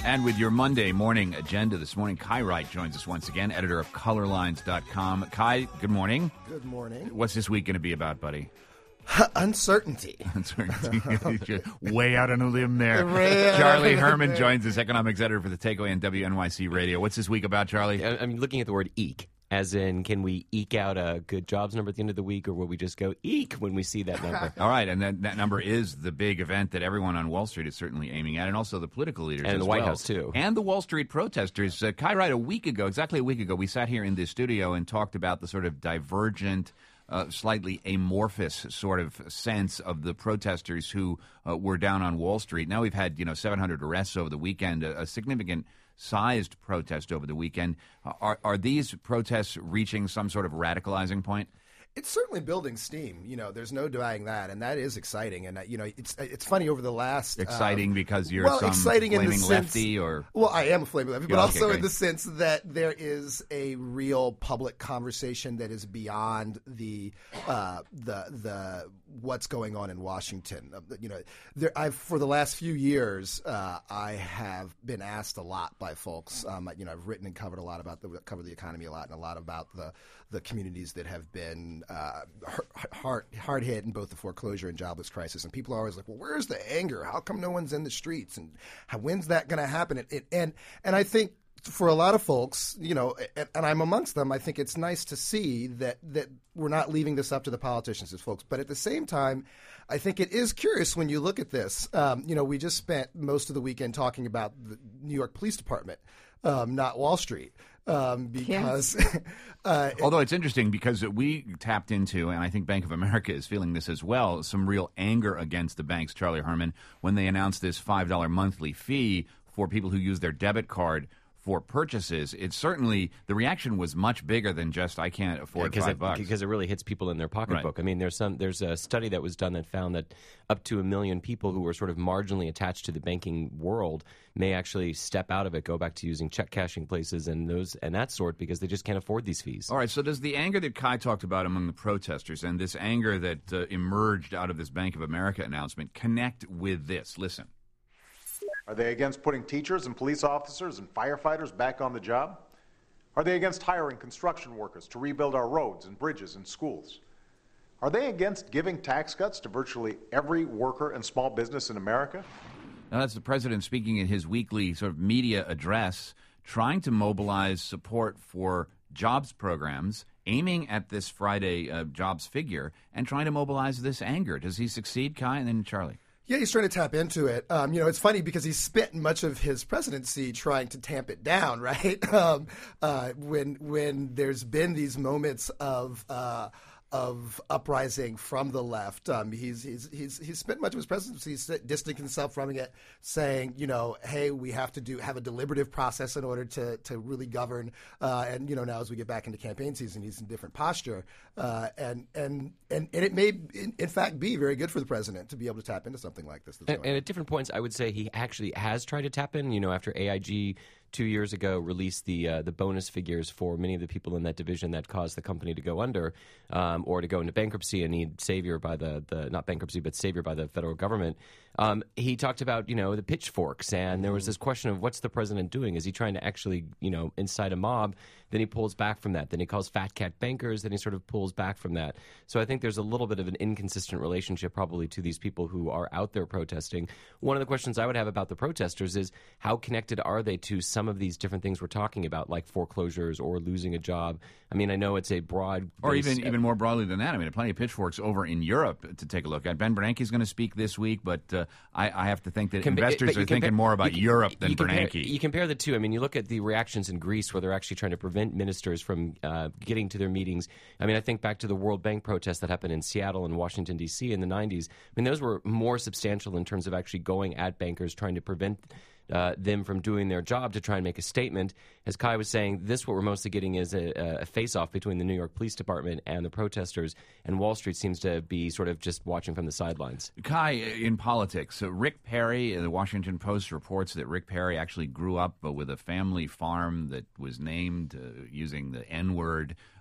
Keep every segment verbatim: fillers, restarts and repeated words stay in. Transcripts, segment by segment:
And with your Monday morning agenda this morning, Kai Wright joins us once again, editor of color lines dot com. Kai, good morning. Good morning. What's this week going to be about, buddy? Uncertainty. Uncertainty. Way out on a limb there. Charlie Herman joins us, economics editor for The Takeaway and W N Y C Radio. What's this week about, Charlie? I'm looking at the word eke. As in, can we eke out a good jobs number at the end of the week, or will we just go eek when we see that number? All right, and that, that number is the big event that everyone on Wall Street is certainly aiming at, and also the political leaders and as the White well. House, too. And the Wall Street protesters. Uh, Kai Wright, a week ago, exactly a week ago, we sat here in this studio and talked about the sort of divergent, uh, slightly amorphous sort of sense of the protesters who uh, were down on Wall Street. Now we've had, you know, seven hundred arrests over the weekend, a, a significant sized protest over the weekend. Are are these protests reaching some sort of radicalizing point? It's certainly building steam. You know, there's no denying that, and that is exciting. And uh, you know, it's it's funny over the last exciting um, because you're well, some exciting flaming in the sense, lefty, or well, I am a flaming lefty, but Yeah, also okay, in the sense that there is a real public conversation that is beyond the uh, the the what's going on in Washington. Uh, you know, there, I've for the last few years, uh, I have been asked a lot by folks. Um, you know, I've written and covered a lot about the covered the economy a lot, and a lot about the the communities that have been uh, hard hard hit in both the foreclosure and jobless crisis. And people are always like, well, where's the anger? How come no one's in the streets? And how, when's that going to happen? And, and and I think for a lot of folks, you know, and, and I'm amongst them, I think it's nice to see that that we're not leaving this up to the politicians as folks. But at the same time, I think it is curious when you look at this. Um, you know, we just spent most of the weekend talking about the New York Police Department, um, not Wall Street. Um, because, yes. uh, although it's interesting because we tapped into, and I think Bank of America is feeling this as well, some real anger against the banks, Charlie Herman, when they announced this five dollars monthly fee for people who use their debit card for purchases. It's certainly, the reaction was much bigger than just, I can't afford yeah, five it, bucks. Because it really hits people in their pocketbook. Right. I mean, there's some there's a study that was done that found that up to a million people who were sort of marginally attached to the banking world may actually step out of it, go back to using check cashing places and those and that sort because they just can't afford these fees. All right, so does the anger that Kai talked about among the protesters and this anger that uh, emerged out of this Bank of America announcement connect with this? Listen. Are they against putting teachers and police officers and firefighters back on the job? Are they against hiring construction workers to rebuild our roads and bridges and schools? Are they against giving tax cuts to virtually every worker and small business in America? Now, that's the president speaking in his weekly sort of media address, trying to mobilize support for jobs programs, aiming at this Friday uh, jobs figure, and trying to mobilize this anger. Does he succeed, Kai? And then Charlie. Yeah, he's trying to tap into it. Um, you know, it's funny because he spent much of his presidency trying to tamp it down, right? Um, uh, when when there's been these moments of uh, of uprising from the left, um, he's he's he's he's spent much of his presidency distancing himself from it, saying, you know, hey, we have to do have a deliberative process in order to to really govern. Uh, and you know, now as we get back into campaign season, he's in different posture, uh, and and and and it may in, in fact be very good for the president to be able to tap into something like this. And, and at different points, I would say he actually has tried to tap in. You know, after A I G two years ago released the uh, the bonus figures for many of the people in that division that caused the company to go under um, or to go into bankruptcy and need savior by the, the not bankruptcy but savior by the federal government. Um, he talked about, you know, the pitchforks, and there was this question of what's the president doing? Is he trying to actually, you know, incite a mob? Then he pulls back from that. Then he calls fat cat bankers. Then he sort of pulls back from that. So I think there's a little bit of an inconsistent relationship probably to these people who are out there protesting. One of the questions I would have about the protesters is how connected are they to some of these different things we're talking about, like foreclosures or losing a job? I mean, I know it's a broad... Or even even more broadly than that. I mean, plenty of pitchforks over in Europe to take a look at. Ben Bernanke is going to speak this week, but uh, I, I have to think that Com- investors are thinking more about you, Europe than you compare, Bernanke. You compare the two. I mean, you look at the reactions in Greece where they're actually trying to prevent ministers from uh, getting to their meetings. I mean, I think back to the World Bank protests that happened in Seattle and Washington, D C in the nineties. I mean, those were more substantial in terms of actually going at bankers, trying to prevent Uh, them from doing their job to try and make a statement. As Kai was saying, this what we're mostly getting is a, a face-off between the New York Police Department and the protesters, and Wall Street seems to be sort of just watching from the sidelines. Kai, in politics, so Rick Perry, the Washington Post reports that Rick Perry actually grew up uh, with a family farm that was named uh, using the N-word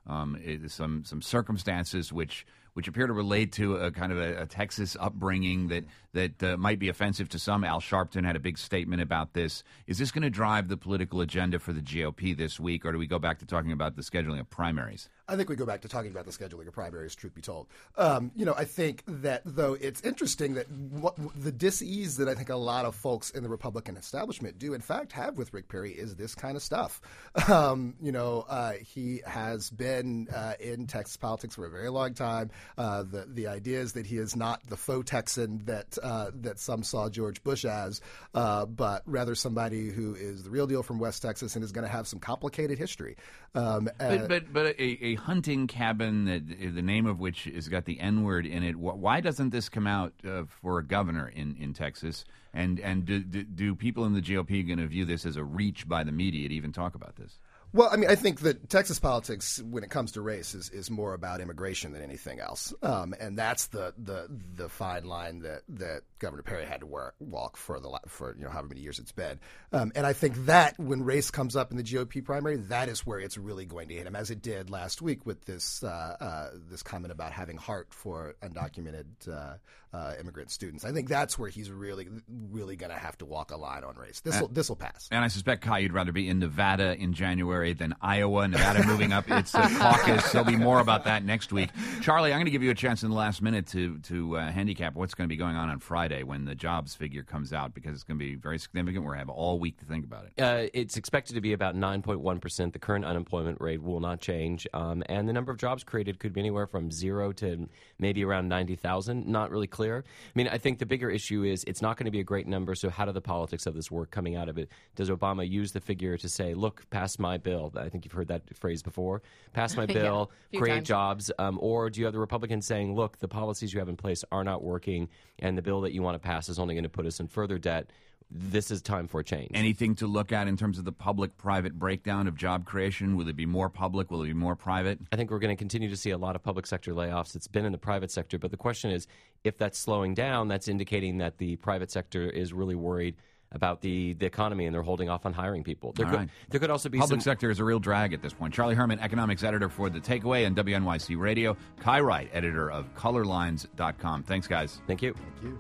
um, it, some some circumstances which which appear to relate to a kind of a, a Texas upbringing that that uh, might be offensive to some. Al Sharpton had a big statement about this. Is this going to drive the political agenda for the G O P this week, or do we go back to talking about the scheduling of primaries? I think we go back to talking about the scheduling of primaries, truth be told. Um, you know, I think that, though, it's interesting that what, the dis-ease that I think a lot of folks in the Republican establishment do, in fact, have with Rick Perry is this kind of stuff. Um, you know, uh, he has been uh, in Texas politics for a very long time. Uh, the the idea is that he is not the faux Texan that uh, that some saw George Bush as, uh, but rather somebody who is the real deal from West Texas and is going to have some complicated history. Um, but, but but a, a hunting cabin, that the name of which has got the N word in it. Why doesn't this come out uh, for a governor in, in Texas? And and do, do, do people in the G O P going to view this as a reach by the media to even talk about this? Well, I mean, I think that Texas politics, when it comes to race, is, is more about immigration than anything else, um, and that's the, the the fine line that, that Governor Perry had to work, walk for the for you know however many years it's been. Um, and I think that when race comes up in the G O P primary, that is where it's really going to hit him, as it did last week with this uh, uh, this comment about having heart for undocumented uh, uh, immigrant students. I think that's where he's really really going to have to walk a line on race. This will this will pass. And I suspect, Kai, you'd rather be in Nevada in January than Iowa. Nevada moving up its uh, caucus. There'll be more about that next week. Charlie, I'm going to give you a chance in the last minute to to uh, handicap what's going to be going on on Friday when the jobs figure comes out, because it's going to be very significant. We're going to have all week to think about it. Uh, it's expected to be about nine point one percent. The current unemployment rate will not change. Um, and the number of jobs created could be anywhere from zero to maybe around ninety thousand. Not really clear. I mean, I think the bigger issue is it's not going to be a great number, so how do the politics of this work coming out of it? Does Obama use the figure to say, look, pass my bill? I think you've heard that phrase before. Pass my bill, yeah, create times. jobs. Um, or do you have the Republicans saying, look, the policies you have in place are not working, and the bill that you want to pass is only going to put us in further debt? This is time for a change. Anything to look at in terms of the public-private breakdown of job creation? Will it be more public? Will it be more private? I think we're going to continue to see a lot of public sector layoffs. It's been in the private sector, but the question is, if that's slowing down, that's indicating that the private sector is really worried about the, the economy, and they're holding off on hiring people. There, All could, right. there could also be Public some... sector is a real drag at this point. Charlie Herman, economics editor for The Takeaway and W N Y C Radio. Kai Wright, editor of color lines dot com. Thanks, guys. Thank you. Thank you.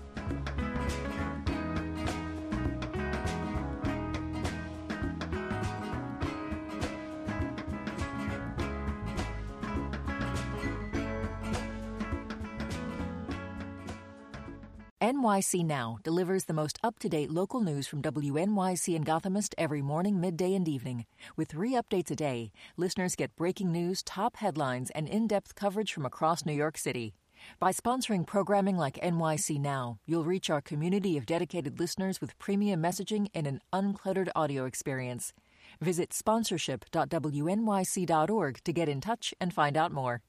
N Y C Now delivers the most up-to-date local news from W N Y C and Gothamist every morning, midday, and evening. With three updates a day, listeners get breaking news, top headlines, and in-depth coverage from across New York City. By sponsoring programming like N Y C Now, you'll reach our community of dedicated listeners with premium messaging and an uncluttered audio experience. Visit sponsorship dot W N Y C dot org to get in touch and find out more.